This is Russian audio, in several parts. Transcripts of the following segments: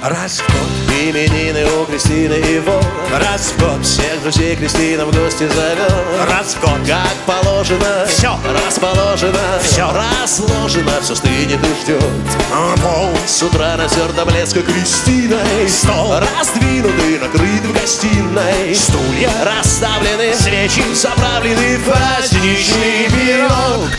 Раз в год именины у Кристины и Вова. раз в год Всех друзей Кристина в гости зовет. раз в год Как положено, Всё. расположено, Всё. разложено, все стынет и ждет. пол С утра натер до блеска Кристиной. Стол. Раздвинут и накрыт в гостиной. Стулья. Расставлены Свечи. заправлены в праздничный пирог.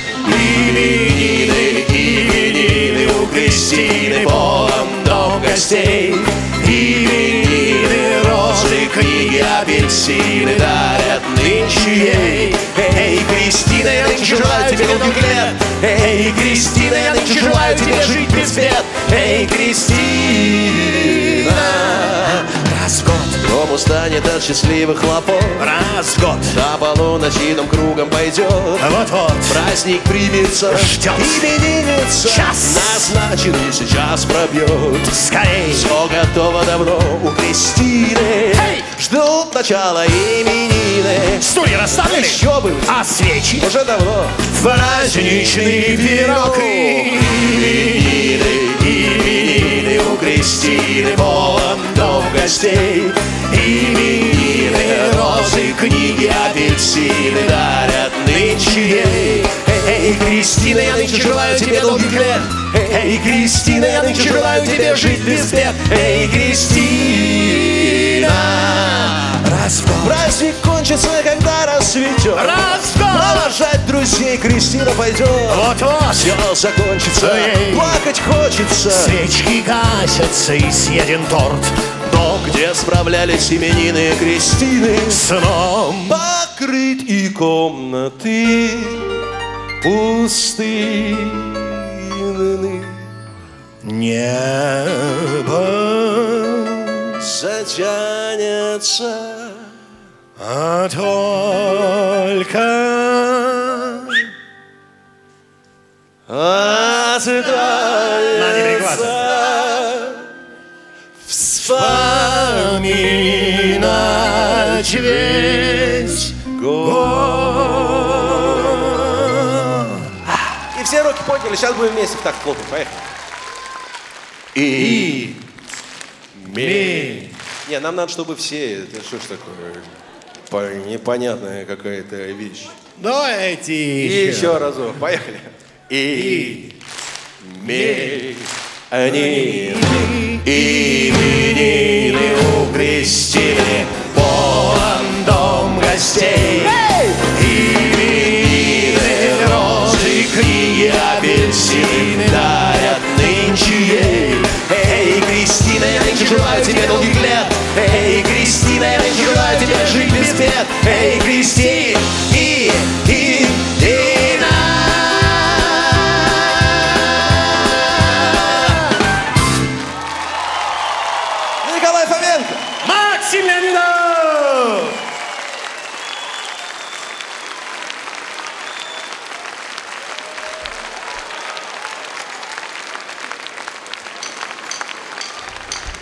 Именины у Кристины, полон дом гостей. Именины, розы, книги, апельсины дарят нынче ей. Эй, Кристина, я нынче желаю тебе долгих лет. Эй, Кристина, я нынче желаю тебе жить без бед. Эй, Кристина. раз в год Дом устанет от счастливых хлопот. раз в год До полуночи дом кругом пойдет. вот-вот Праздник примется, Ждет. именинница. Час. Назначенный сейчас пробьет. скорей Все готово давно у Кристины. Эй! Ждут начала именины. стулья расставлены, Еще бы, а свечи уже давно. праздничный пирог. Именины у Кристины, полон дом гостей. Именины, розы, книги, апельсины дарят нынче ей. Эй, Кристина, я нынче желаю тебе долгих лет. Эй, Кристина, я нынче желаю тебе жить без бед. Эй, Кристина. раз в год Праздник кончится, когда рассветет. раз в год Провожать друзей Кристина пойдет. вот-вот Все закончится, Эй. плакать хочется. свечки гасятся и съеден торт. Дом, где справлялись именины Кристины, Сном покрыт и комнаты пустынны. небо Затянется, а только останется вспоминать весь год. И все руки подняли, сейчас будем вместе в такт хлопать, поехали. И Не, нам надо, чтобы все, это что ж такое, непонятная какая-то вещь. Давайте И еще разок, поехали. Именины у Кристины, полон дом гостей. Именины, розы, книги, апельсины дарят нынче ей. Эй, Кристина, я нынче желаю тебе долгих лет. Эй, Кристина, я нынче желаю тебе жить без бед. Эй, Кристина.